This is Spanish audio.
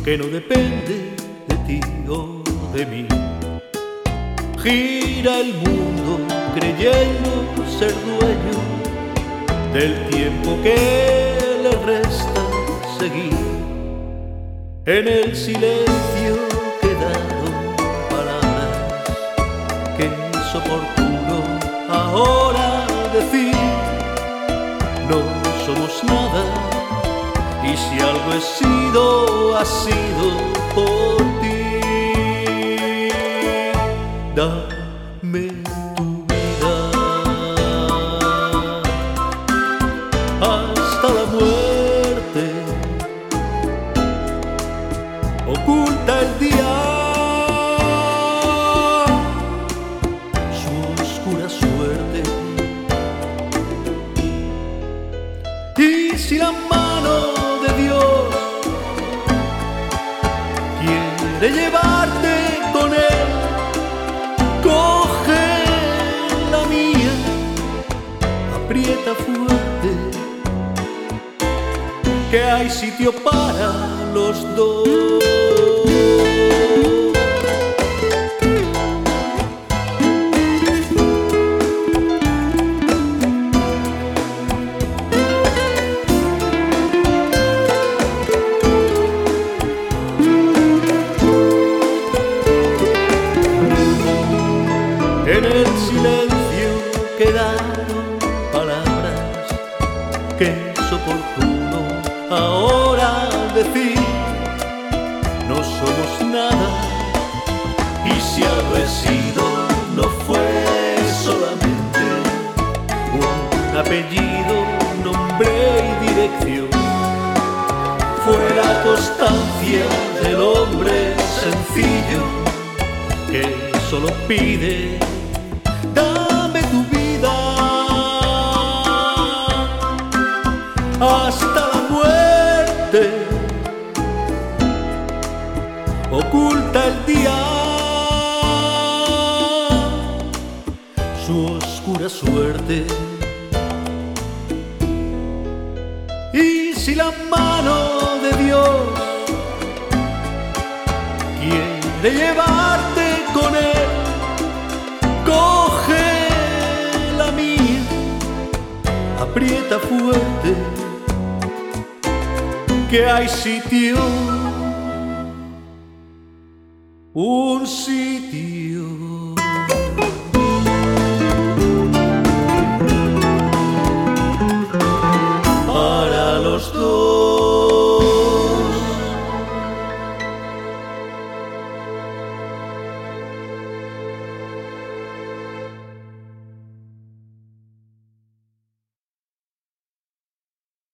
que no depende de ti o de mí. Gira el mundo creyendo ser dueño del tiempo que le resta seguir. En el silencio quedaron palabras que es oportuno ahora decir. No somos nada, y si algo he sido, ha sido por ti. Dame tu vida hasta la muerte, oculta el día su oscura suerte. Y si la mano de Dios quiere llevarte con él, coge la mía, aprieta fuerte, que hay sitio para los dos. En el silencio quedaron palabras que es oportuno ahora decir. No somos nada, y si algo he sido, no fue solamente un apellido, nombre y dirección. Fue la constancia del hombre sencillo que solo pide: dame tu vida hasta la muerte, oculta el día su oscura suerte. Y si la mano de Dios quiere llevarte con él, coge la mía, aprieta fuerte, que hay sitio, un sitio